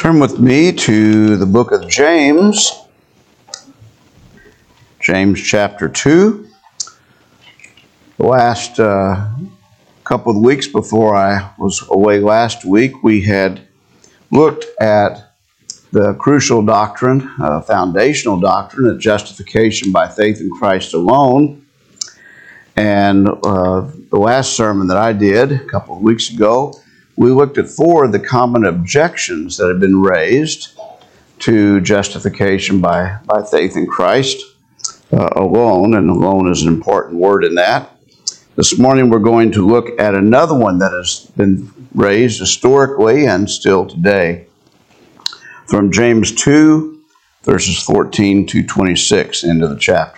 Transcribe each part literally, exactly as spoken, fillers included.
Turn with me to the book of James, James chapter two. The last uh, couple of weeks before I was away last week, we had looked at the crucial doctrine, uh, foundational doctrine of justification by faith in Christ alone. And uh, the last sermon that I did a couple of weeks ago, we looked at four of the common objections that have been raised to justification by, by faith in Christ uh, alone, and alone is an important word in that. This morning we're going to look at another one that has been raised historically and still today, from James two, verses fourteen to twenty-six, into the chapter.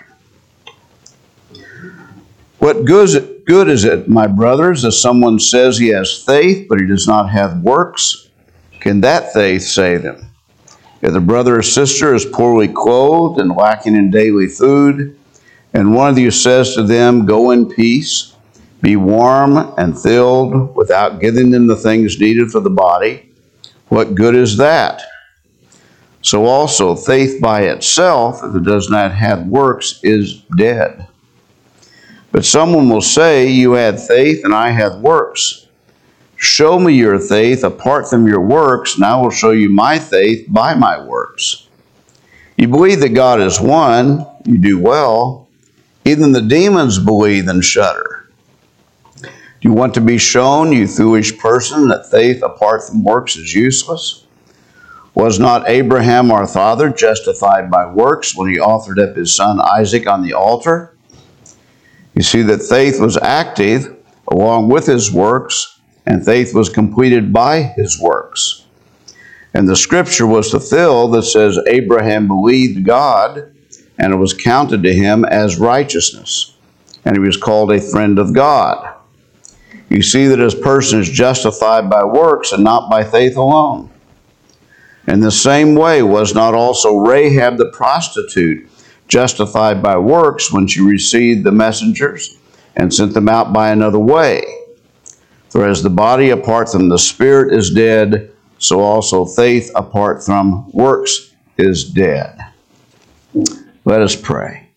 What good, good is it, my brothers, if someone says he has faith, but he does not have works? Can that faith save him? If the brother or sister is poorly clothed and lacking in daily food, and one of you says to them, go in peace, be warm and filled, without giving them the things needed for the body, what good is that? So also, faith by itself, if it does not have works, is dead. But someone will say, you had faith and I had works. Show me your faith apart from your works, and I will show you my faith by my works. You believe that God is one, you do well. Even the demons believe and shudder. Do you want to be shown, you foolish person, that faith apart from works is useless? Was not Abraham our father justified by works when he offered up his son Isaac on the altar? You see that faith was active along with his works, and faith was completed by his works. And the scripture was fulfilled that says, Abraham believed God, and it was counted to him as righteousness, and he was called a friend of God. You see that his person is justified by works and not by faith alone. In the same way was not also Rahab the prostitute justified by works when she received the messengers and sent them out by another way? For as the body apart from the spirit is dead, so also faith apart from works is dead. Let us pray.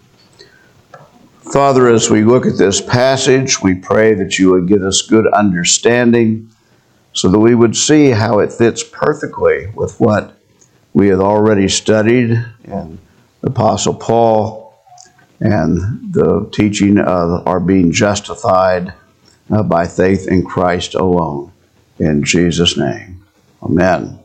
Father, as we look at this passage, we pray that you would give us good understanding so that we would see how it fits perfectly with what we have already studied in the Apostle Paul and the teaching of our being justified uh, by faith in Christ alone. In Jesus' name, amen.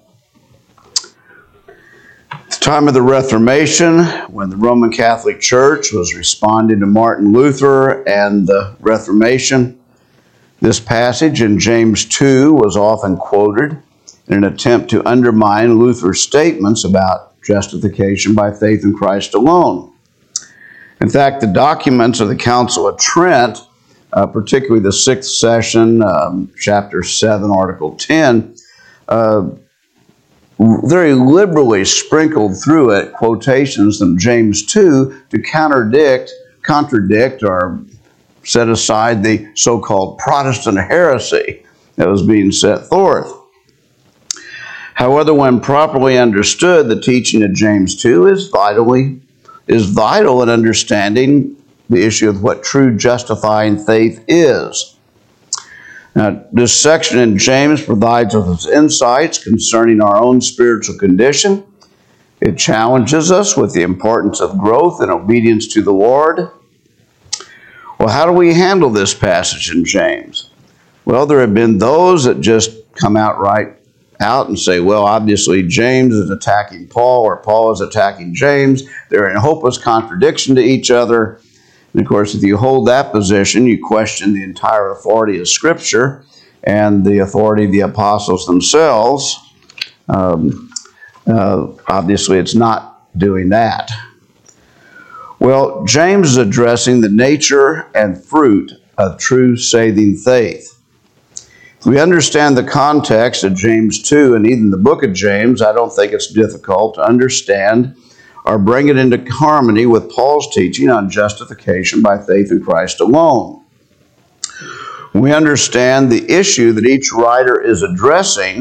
At the time of the Reformation, when the Roman Catholic Church was responding to Martin Luther and the Reformation, this passage in James two was often quoted in an attempt to undermine Luther's statements about justification by faith in Christ alone. In fact, the documents of the Council of Trent, uh, particularly the sixth session, um, chapter seven, article ten, uh, very liberally sprinkled through it quotations from James two to contradict, contradict or set aside the so-called Protestant heresy that was being set forth. However, when properly understood, the teaching of James two is vitally is vital in understanding the issue of what true justifying faith is. Now, this section in James provides us insights concerning our own spiritual condition. It challenges us with the importance of growth and obedience to the Lord. Well, how do we handle this passage in James? Well, there have been those that just come out right out and say, well, obviously James is attacking Paul, or Paul is attacking James. They're in hopeless contradiction to each other. And of course, if you hold that position, you question the entire authority of Scripture and the authority of the apostles themselves. Um, uh, obviously, it's not doing that. Well, James is addressing the nature and fruit of true saving faith. If we understand the context of James two and even the book of James, I don't think it's difficult to understand or bring it into harmony with Paul's teaching on justification by faith in Christ alone. We understand the issue that each writer is addressing,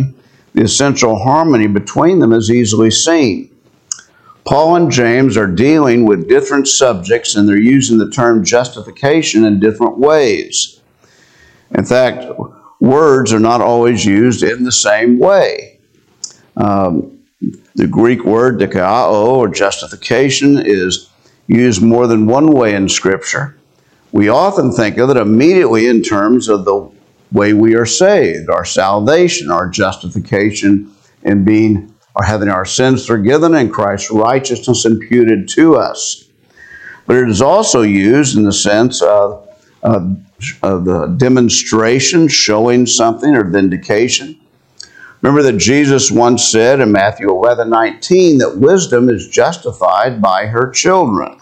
the essential harmony between them is easily seen. Paul and James are dealing with different subjects, and they're using the term justification in different ways. In fact, words are not always used in the same way. Um, the Greek word dikaiō, or justification, is used more than one way in Scripture. We often think of it immediately in terms of the way we are saved, our salvation, our justification, and being or having our sins forgiven and Christ's righteousness imputed to us. But it is also used in the sense of, of, of the demonstration, showing something, or vindication. Remember that Jesus once said in Matthew eleven nineteen that wisdom is justified by her children.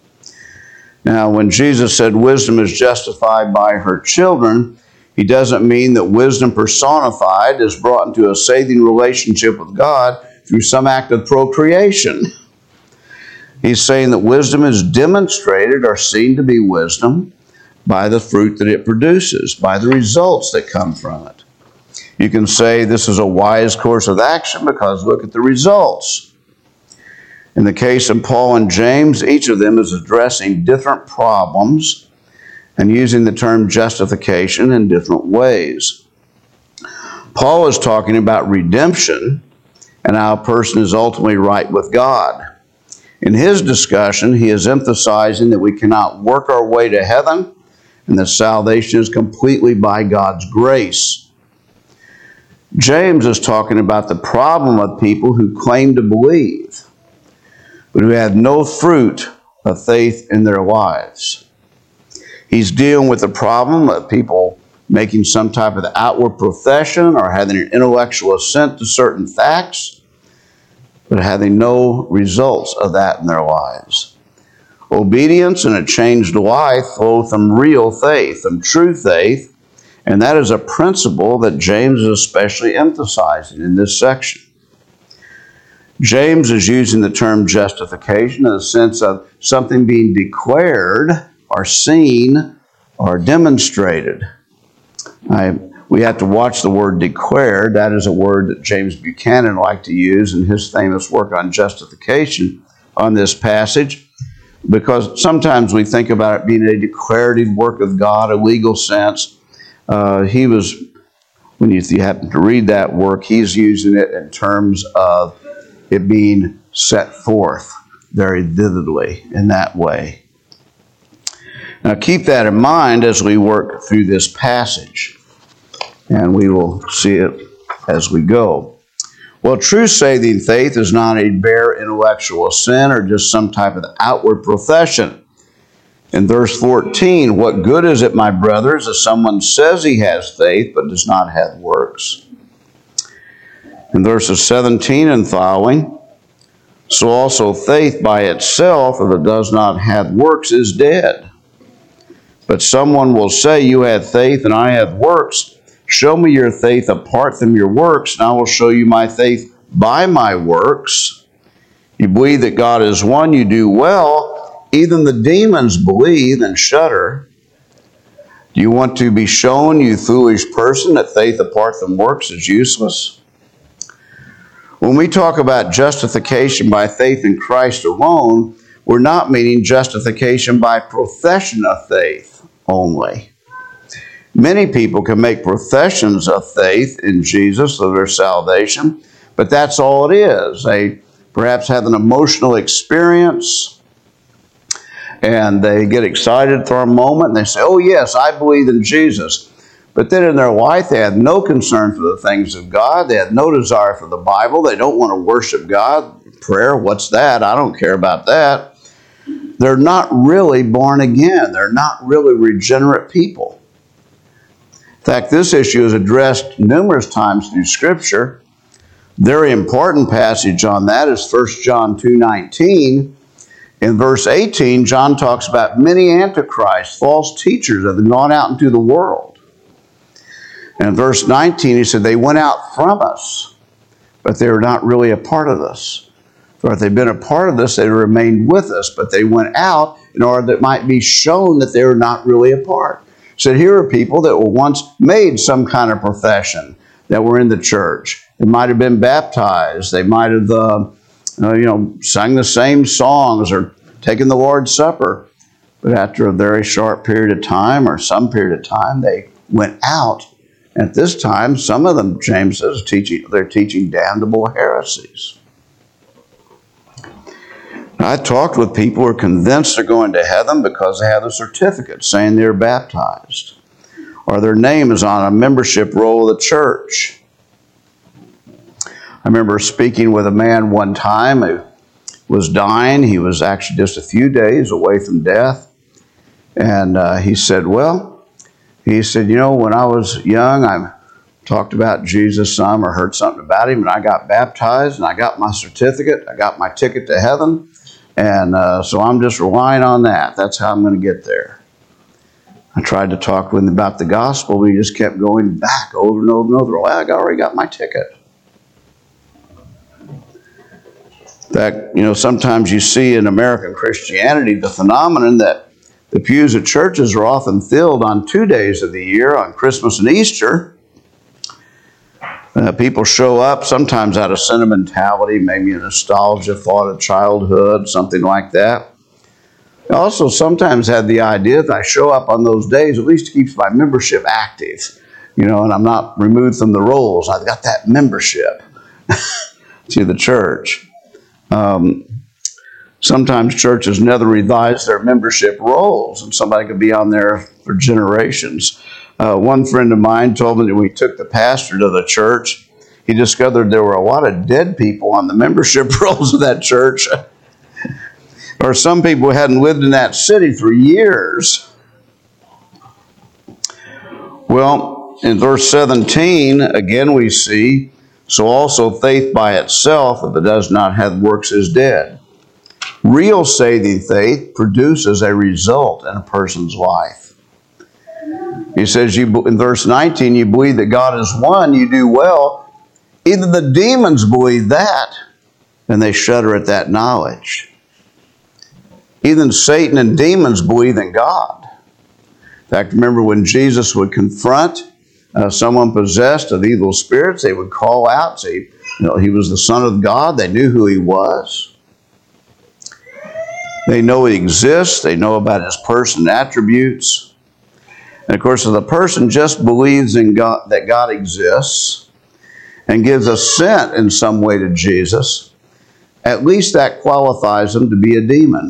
Now, when Jesus said wisdom is justified by her children, he doesn't mean that wisdom personified is brought into a saving relationship with God through some act of procreation. He's saying that wisdom is demonstrated or seen to be wisdom by the fruit that it produces, by the results that come from it. You can say this is a wise course of action because look at the results. In the case of Paul and James, each of them is addressing different problems and using the term justification in different ways. Paul is talking about redemption and how a person is ultimately right with God. In his discussion, he is emphasizing that we cannot work our way to heaven and that salvation is completely by God's grace. James is talking about the problem of people who claim to believe, but who have no fruit of faith in their lives. He's dealing with the problem of people making some type of outward profession or having an intellectual assent to certain facts, but having no results of that in their lives. Obedience and a changed life flow from real faith, from true faith, and that is a principle that James is especially emphasizing in this section. James is using the term justification in the sense of something being declared or seen or demonstrated. I, we have to watch the word declared. That is a word that James Buchanan liked to use in his famous work on justification on this passage, because sometimes we think about it being a declarative work of God, a legal sense. Uh, he was, when you, if you happen to read that work, he's using it in terms of it being set forth very vividly in that way. Now keep that in mind as we work through this passage, and we will see it as we go. Well, true saving faith is not a bare intellectual assent or just some type of outward profession. In verse fourteen, what good is it, my brothers, if someone says he has faith but does not have works? In verses seventeen and following, so also faith by itself, if it does not have works, is dead. But someone will say, you have faith and I have works. Show me your faith apart from your works, and I will show you my faith by my works. You believe that God is one, you do well. Even the demons believe and shudder. Do you want to be shown, you foolish person, that faith apart from works is useless? When we talk about justification by faith in Christ alone, we're not meaning justification by profession of faith only. Many people can make professions of faith in Jesus of their salvation, but that's all it is. They perhaps have an emotional experience, and they get excited for a moment, and they say, oh yes, I believe in Jesus. But then in their life, they have no concern for the things of God. They have no desire for the Bible. They don't want to worship God. Prayer, what's that? I don't care about that. They're not really born again. They're not really regenerate people. In fact, this issue is addressed numerous times through Scripture. Very important passage on that is First John two nineteen. In verse eighteen, John talks about many antichrists, false teachers that have gone out into the world. And in verse nineteen, he said, they went out from us, but they were not really a part of us. For if they'd been a part of this, they remained with us, but they went out in order that it might be shown that they were not really a part. So here are people that were once made some kind of profession. that were in the church. They might have been baptized. They might have, uh, uh, you know, sung the same songs or taken the Lord's Supper. But after a very short period of time or some period of time, they went out. At this time, some of them, James says, teaching, they're teaching damnable heresies. I talked with people who are convinced they're going to heaven because they have a certificate saying they're baptized, or their name is on a membership roll of the church. I remember speaking with a man one time who was dying. He was actually just a few days away from death. And uh, he said, well, he said, you know, when I was young, I talked about Jesus some or heard something about him, and I got baptized, and I got my certificate. I got my ticket to heaven. And uh, so I'm just relying on that. That's how I'm going to get there. I tried to talk with him about the gospel, but he just kept going back over and over and over. Well, I already got my ticket. In fact, you know, sometimes you see in American Christianity the phenomenon that the pews at churches are often filled on two days of the year, on Christmas and Easter. Uh, people show up sometimes out of sentimentality, maybe a nostalgia, thought of childhood, something like that. I also sometimes had the idea that I show up on those days, at least it keeps my membership active, you know, and I'm not removed from the rolls. I've got that membership to the church. Um, sometimes churches never revise their membership rolls, and somebody could be on there for generations. Uh, one friend of mine told me that when we took the pastor to the church, he discovered there were a lot of dead people on the membership rolls of that church. Or some people hadn't lived in that city for years. Well, in verse seventeen, again we see, so also faith by itself, if it does not have works, is dead. Real saving faith produces a result in a person's life. He says, you, in verse nineteen, you believe that God is one, you do well. Even the demons believe that, and they shudder at that knowledge. Even Satan and demons believe in God. In fact, remember when Jesus would confront uh, someone possessed of evil spirits, they would call out, say, you know, he was the Son of God. They knew who he was. They know he exists. They know about his person and attributes. And of course, if the person just believes in God, that God exists, and gives assent in some way to Jesus, at least that qualifies them to be a demon.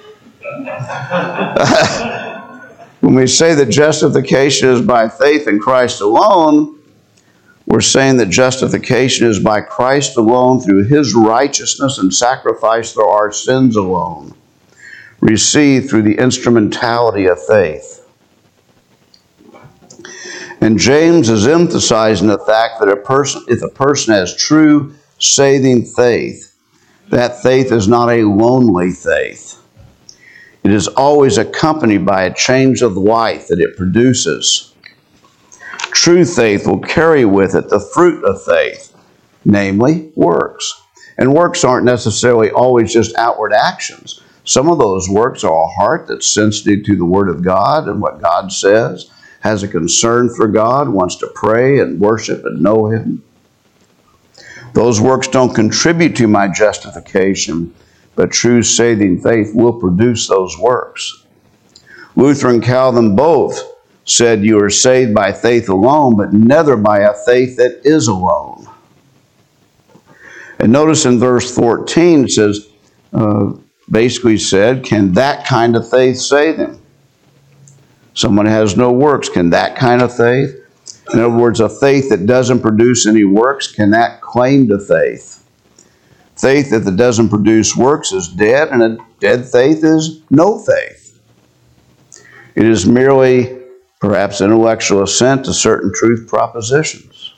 When we say that justification is by faith in Christ alone, we're saying that justification is by Christ alone through his righteousness and sacrifice for our sins alone, received through the instrumentality of faith. And James is emphasizing the fact that a person, if a person has true saving faith, that faith is not a lonely faith. It is always accompanied by a change of life that it produces. True faith will carry with it the fruit of faith, namely works. And works aren't necessarily always just outward actions. Some of those works are a heart that's sensitive to the Word of God and what God says, has a concern for God, wants to pray and worship and know him. Those works don't contribute to my justification, but true saving faith will produce those works. Luther and Calvin both said you are saved by faith alone, but never by a faith that is alone. And notice in verse fourteen, it says, uh, basically said, can that kind of faith save him? Someone has no works, can that kind of faith? In other words, a faith that doesn't produce any works, can that claim to faith? Faith that doesn't produce works is dead, and a dead faith is no faith. It is merely, perhaps, intellectual assent to certain truth propositions.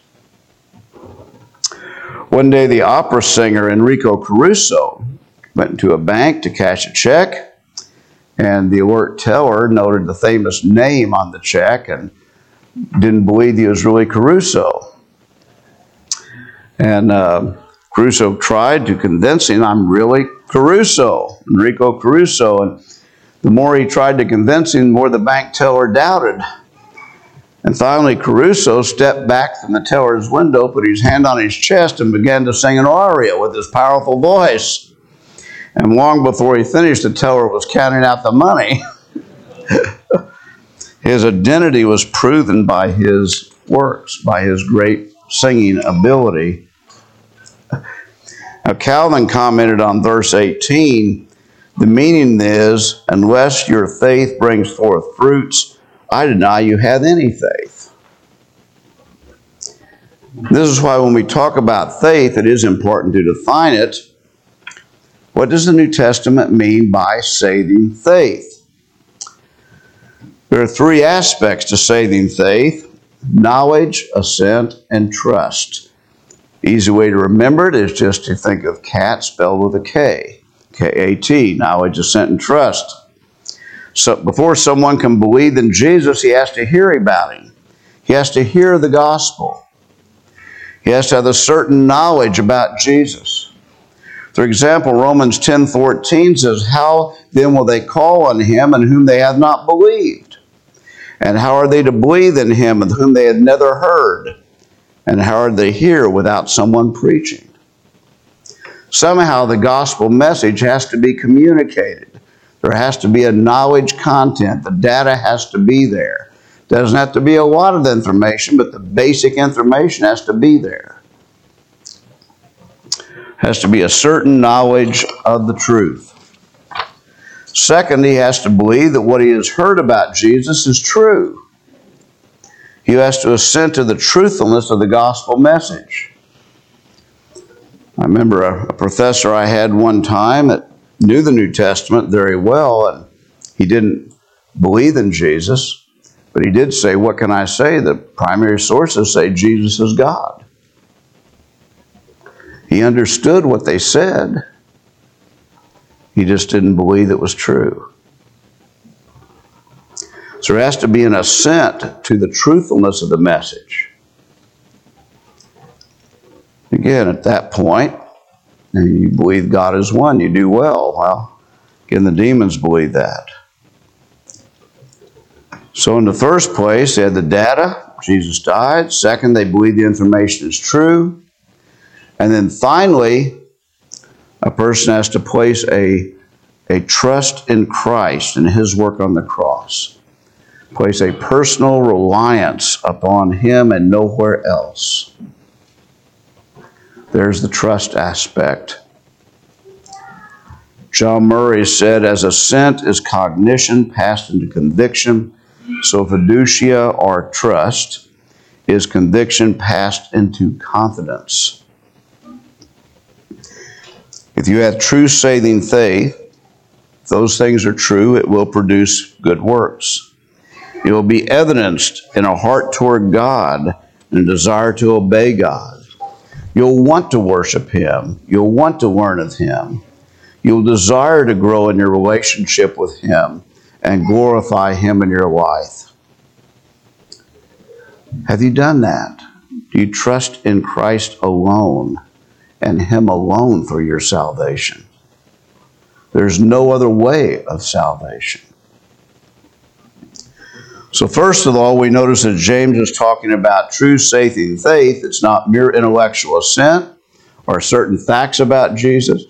One day, the opera singer Enrico Caruso went into a bank to cash a check, and the alert teller noted the famous name on the check and didn't believe he was really Caruso. And uh, Caruso tried to convince him, I'm really Caruso, Enrico Caruso. And the more he tried to convince him, the more the bank teller doubted. And finally, Caruso stepped back from the teller's window, put his hand on his chest, and began to sing an aria with his powerful voice. And long before he finished, the teller was counting out the money. His identity was proven by his works, by his great singing ability. Now, Calvin commented on verse eighteen, the meaning is, unless your faith brings forth fruits, I deny you have any faith. This is why when we talk about faith, it is important to define it. What does the New Testament mean by saving faith? There are three aspects to saving faith: knowledge, assent, and trust. The easy way to remember it is just to think of cat spelled with a K. K A T, knowledge, assent, and trust. So before someone can believe in Jesus, he has to hear about him. He has to hear the gospel. He has to have a certain knowledge about Jesus. For example, Romans ten fourteen says, how then will they call on him in whom they have not believed? And how are they to believe in him in whom they had never heard? And how are they hear without someone preaching? Somehow the gospel message has to be communicated. There has to be a knowledge content. The data has to be there. Doesn't have to be a lot of information, but the basic information has to be there. Has to be a certain knowledge of the truth. Second, he has to believe that what he has heard about Jesus is true. He has to assent to the truthfulness of the gospel message. I remember a, a professor I had one time that knew the New Testament very well, and he didn't believe in Jesus, but he did say, what can I say? The primary sources say Jesus is God. He understood what they said. He just didn't believe it was true. So there has to be an assent to the truthfulness of the message. Again, at that point, you believe God is one, you do well. Well, again, the demons believe that. So in the first place, they had the data. Jesus died. Second, they believe the information is true. And then finally, a person has to place a, a trust in Christ and his work on the cross. Place a personal reliance upon him and nowhere else. There's the trust aspect. John Murray said, as assent is cognition passed into conviction, so fiducia, or trust, is conviction passed into confidence. If you have true saving faith, if those things are true, it will produce good works. It will be evidenced in a heart toward God and a desire to obey God. You'll want to worship him. You'll want to learn of him. You'll desire to grow in your relationship with him and glorify him in your life. Have you done that? Do you trust in Christ alone and him alone for your salvation? There's no other way of salvation. So first of all, we notice that James is talking about true saving faith. It's not mere intellectual assent or certain facts about Jesus.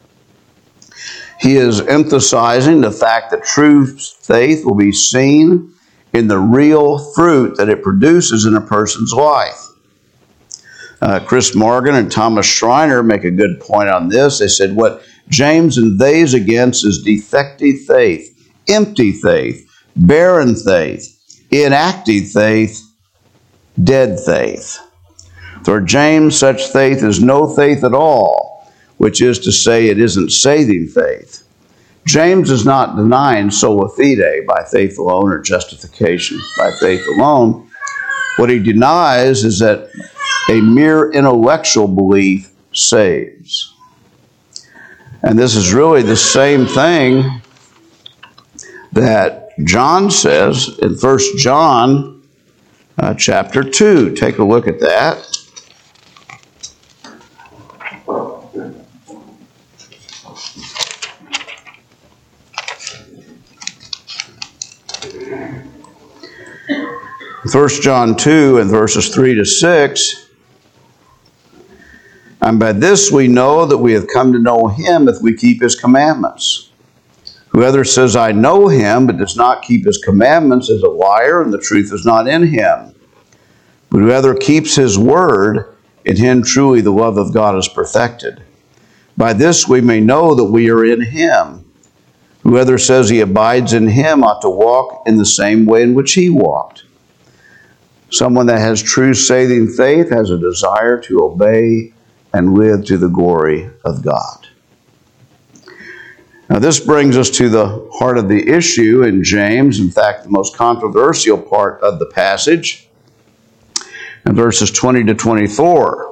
He is emphasizing the fact that true faith will be seen in the real fruit that it produces in a person's life. Uh, Chris Morgan and Thomas Schreiner make a good point on this. They said what James inveighs against is defective faith, empty faith, barren faith, inactive faith, dead faith. For James, such faith is no faith at all, which is to say it isn't saving faith. James is not denying sola fide, by faith alone, or justification by faith alone. What he denies is that a mere intellectual belief saves. And this is really the same thing that John says in First John uh, chapter two. Take a look at that. First John two and verses three to six, and by this we know that we have come to know him if we keep his commandments. Whoever says, I know him, but does not keep his commandments is a liar, and the truth is not in him. But whoever keeps his word, in him truly the love of God is perfected. By this we may know that we are in him. Whoever says he abides in him ought to walk in the same way in which he walked. Someone that has true saving faith has a desire to obey and live to the glory of God. Now this brings us to the heart of the issue in James, in fact the most controversial part of the passage, in verses twenty to twenty-four.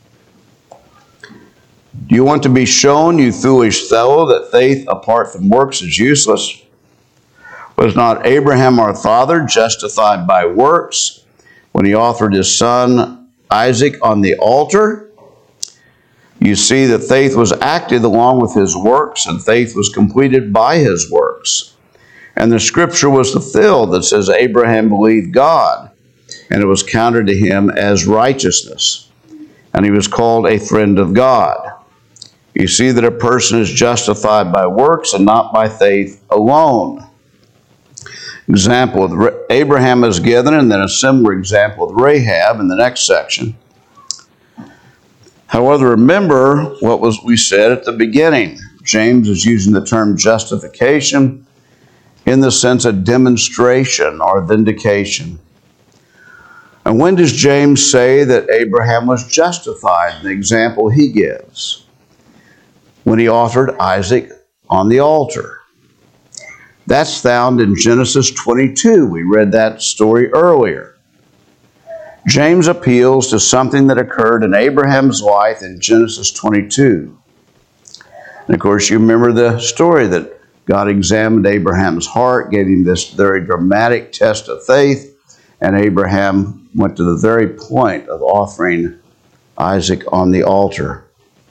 Do you want to be shown, you foolish fellow, that faith apart from works is useless? Was not Abraham our father justified by works when he offered his son Isaac on the altar? You see that faith was acted along with his works, and faith was completed by his works. And the scripture was fulfilled that says, Abraham believed God, and it was counted to him as righteousness. And he was called a friend of God. You see that a person is justified by works and not by faith alone. Example of Abraham is given, and then a similar example of Rahab in the next section. However, remember what was we said at the beginning. James is using the term justification in the sense of demonstration or vindication. And when does James say that Abraham was justified? The example he gives. When he offered Isaac on the altar. That's found in Genesis twenty-two. We read that story earlier. James appeals to something that occurred in Abraham's life in Genesis twenty-two. And of course, you remember the story that God examined Abraham's heart, gave him this very dramatic test of faith, and Abraham went to the very point of offering Isaac on the altar.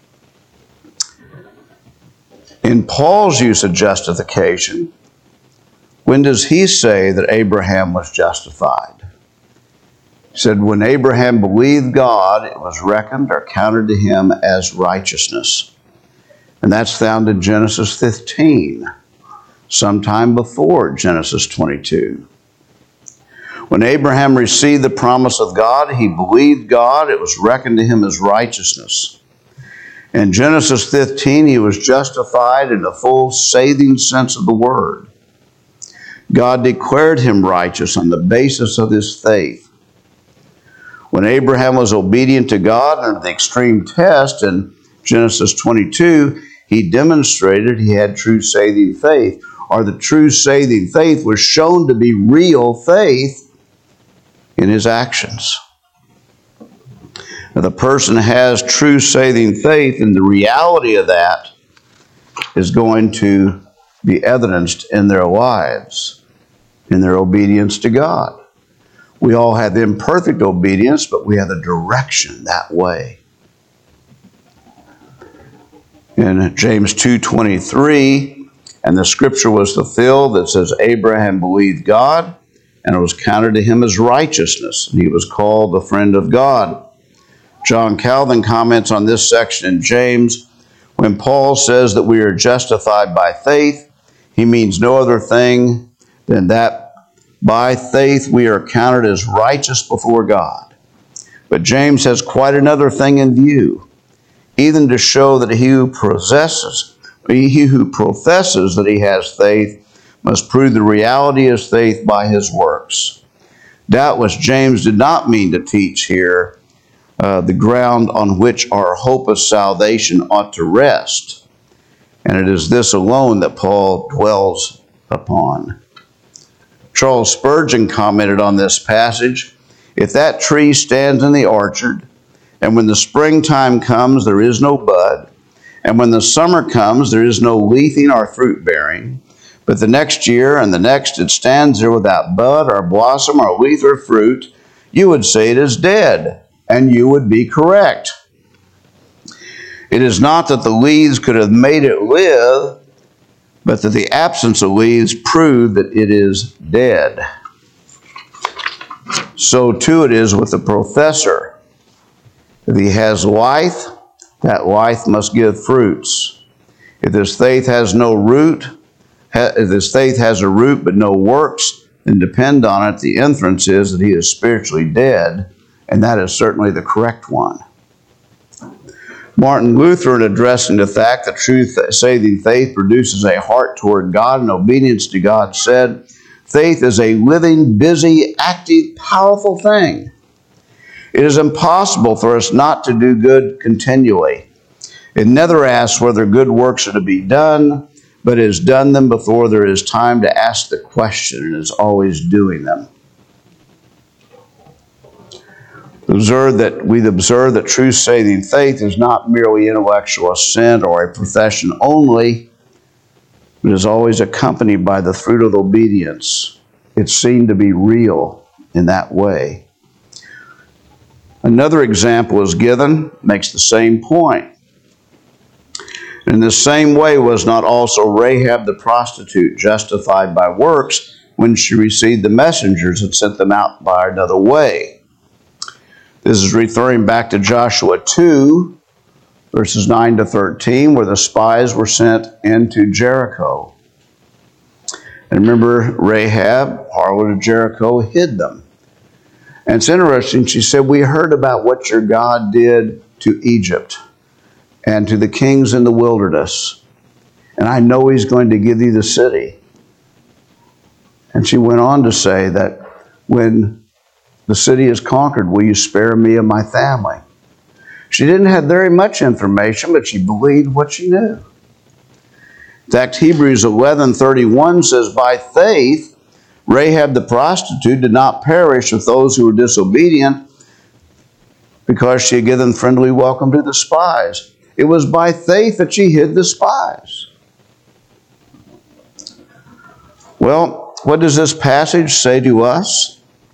In Paul's use of justification, when does he say that Abraham was justified? He said, when Abraham believed God, it was reckoned or counted to him as righteousness. And that's found in Genesis fifteen, sometime before Genesis twenty-two. When Abraham received the promise of God, he believed God, it was reckoned to him as righteousness. In Genesis fifteen, he was justified in the full saving sense of the word. God declared him righteous on the basis of his faith. When Abraham was obedient to God under the extreme test in Genesis twenty-two, he demonstrated he had true saving faith, or the true saving faith was shown to be real faith in his actions. Now, the person has true saving faith, and the reality of that is going to be evidenced in their lives, in their obedience to God. We all have imperfect obedience, but we have a direction that way. In James two twenty-three, and the scripture was fulfilled that says, Abraham believed God, and it was counted to him as righteousness, and he was called the friend of God. John Calvin comments on this section in James. When Paul says that we are justified by faith, he means no other thing than that by faith we are counted as righteous before God. But James has quite another thing in view, even to show that he who possesses, he who professes that he has faith must prove the reality of his faith by his works. Doubtless James did not mean to teach here Uh, the ground on which our hope of salvation ought to rest. And it is this alone that Paul dwells upon. Charles Spurgeon commented on this passage, if that tree stands in the orchard, and when the springtime comes there is no bud, and when the summer comes there is no leafing or fruit bearing, but the next year and the next it stands there without bud or blossom or leaf or fruit, you would say it is dead. And you would be correct. It is not that the leaves could have made it live, but that the absence of leaves proved that it is dead. So too it is with the professor. If he has life, that life must give fruits. If his faith has no root, if his faith has a root but no works, then depend on it, the inference is that he is spiritually dead, and that is certainly the correct one. Martin Luther, in addressing the fact that true saving faith produces a heart toward God and obedience to God, said, "Faith is a living, busy, active, powerful thing. It is impossible for us not to do good continually. It never asks whether good works are to be done, but has done them before there is time to ask the question, and is always doing them." Observe that we've observed that true saving faith is not merely intellectual assent or a profession only, but is always accompanied by the fruit of obedience. It's seen to be real in that way. Another example is given, makes the same point. In the same way, was not also Rahab the prostitute justified by works when she received the messengers and sent them out by another way? This is referring back to Joshua two, verses nine to thirteen, where the spies were sent into Jericho. And remember, Rahab, harlot of Jericho, hid them. And it's interesting, she said, "We heard about what your God did to Egypt and to the kings in the wilderness. And I know he's going to give you the city." And she went on to say that when the city is conquered, will you spare me and my family? She didn't have very much information, but she believed what she knew. In fact, Hebrews eleven thirty-one says, "By faith, Rahab the prostitute did not perish with those who were disobedient, because she had given friendly welcome to the spies." It was by faith that she hid the spies. Well, what does this passage say to us?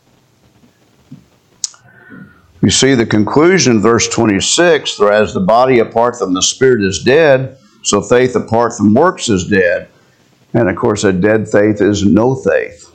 We see the conclusion, verse twenty-six, "For as the body apart from the spirit is dead, so faith apart from works is dead." And of course, a dead faith is no faith.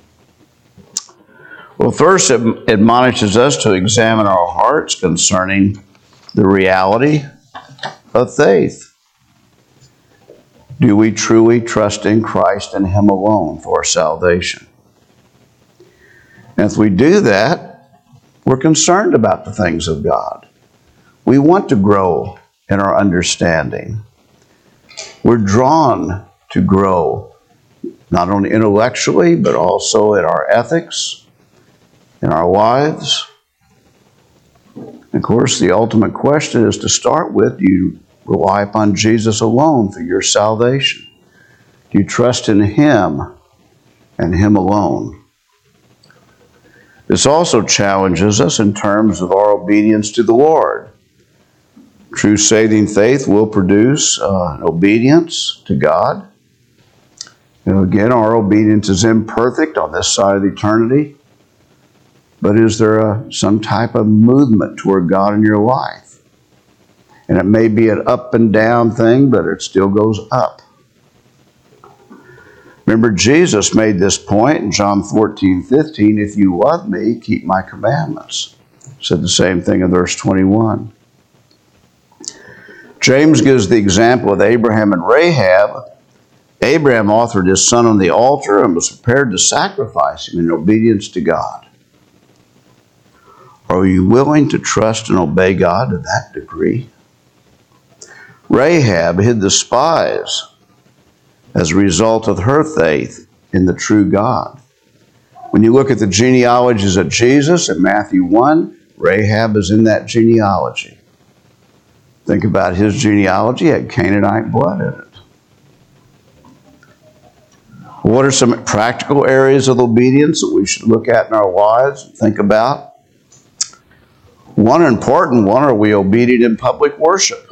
Well, first it admonishes us to examine our hearts concerning the reality of faith. Do we truly trust in Christ and Him alone for salvation? And if we do that, we're concerned about the things of God. We want to grow in our understanding. We're drawn to grow, not only intellectually, but also in our ethics, in our lives. Of course, the ultimate question is to start with, do you rely upon Jesus alone for your salvation? Do you trust in Him and Him alone? This also challenges us in terms of our obedience to the Lord. True saving faith will produce uh, obedience to God. You know, again, our obedience is imperfect on this side of eternity. But is there a, some type of movement toward God in your life? And it may be an up and down thing, but it still goes up. Remember, Jesus made this point in John fourteen fifteen, "If you love me, keep my commandments." Said the same thing in verse twenty-one. James gives the example of Abraham and Rahab. Abraham offered his son on the altar and was prepared to sacrifice him in obedience to God. Are you willing to trust and obey God to that degree? Rahab hid the spies as a result of her faith in the true God. When you look at the genealogies of Jesus in Matthew one, Rahab is in that genealogy. Think about his genealogy, it had Canaanite blood in it. What are some practical areas of obedience that we should look at in our lives and think about? One important one, are we obedient in public worship?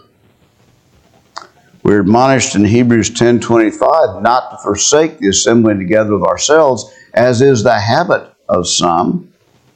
We're admonished in Hebrews ten twenty-five not to forsake the assembling together of ourselves, as is the habit of some.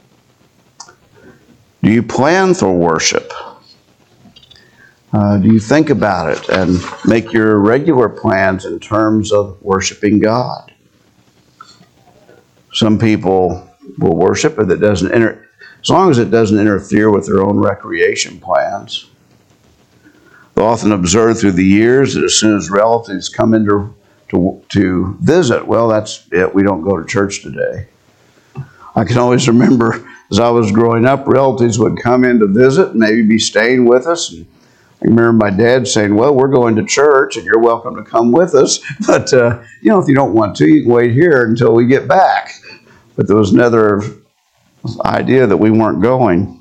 Do you plan for worship? Uh, do you think about it and make your regular plans in terms of worshiping God? Some people will worship, but that doesn't inter- as long as it doesn't interfere with their own recreation plans. They'll often observe through the years that as soon as relatives come in to, to, to visit, well, that's it. We don't go to church today. I can always remember as I was growing up, relatives would come in to visit and maybe be staying with us. And I remember my dad saying, well, we're going to church and you're welcome to come with us. But, uh, you know, if you don't want to, you can wait here until we get back. But there was another idea that we weren't going.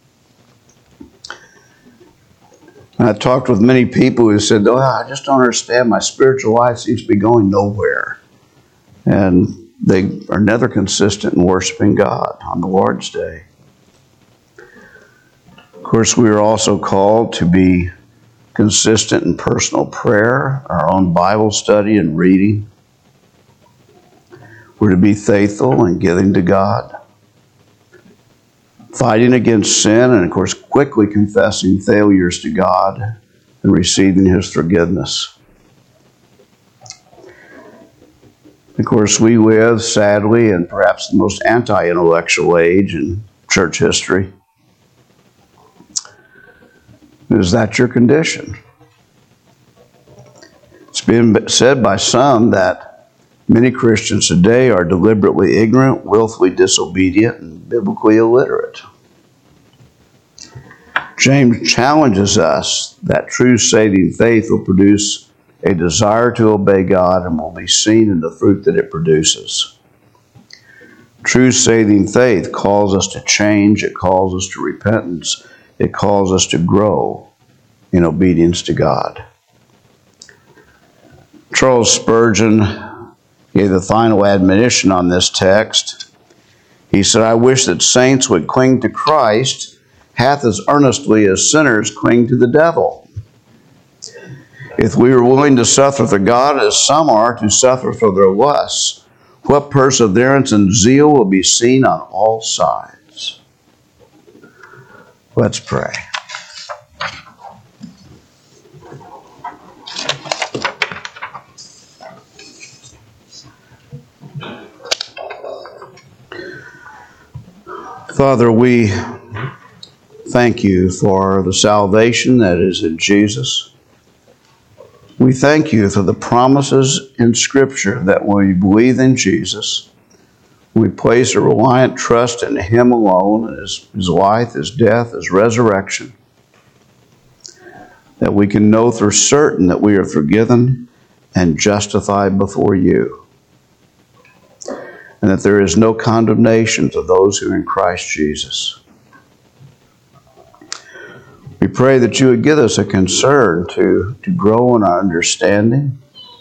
And I talked with many people who said, oh, I just don't understand. My spiritual life seems to be going nowhere. And they are never consistent in worshiping God on the Lord's Day. Of course, we are also called to be consistent in personal prayer, our own Bible study and reading. We're to be faithful in giving to God, fighting against sin, and of course, quickly confessing failures to God and receiving His forgiveness. Of course, we live, sadly, in perhaps the most anti-intellectual age in church history. Is that your condition? It's been said by some that many Christians today are deliberately ignorant, willfully disobedient, and biblically illiterate. James challenges us that true saving faith will produce a desire to obey God and will be seen in the fruit that it produces. True saving faith calls us to change, it calls us to repentance, it calls us to grow in obedience to God. Charles Spurgeon gave the final admonition on this text. He said, I wish that saints would cling to Christ, hath as earnestly as sinners cling to the devil. If we are willing to suffer for God as some are to suffer for their lusts, what perseverance and zeal will be seen on all sides. Let's pray. Father, we thank you for the salvation that is in Jesus. We thank you for the promises in Scripture that when we believe in Jesus, we place a reliant trust in Him alone, His, His life, His death, His resurrection, that we can know for certain that we are forgiven and justified before you, and that there is no condemnation to those who are in Christ Jesus. We pray that you would give us a concern to, to grow in our understanding,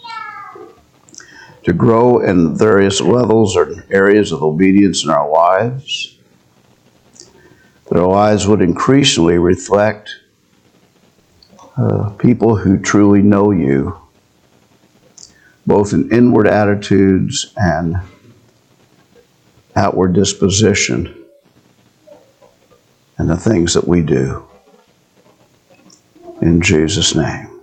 to grow in various levels or areas of obedience in our lives, that our lives would increasingly reflect uh, people who truly know you, both in inward attitudes and outward disposition, and the things that we do. In Jesus' name.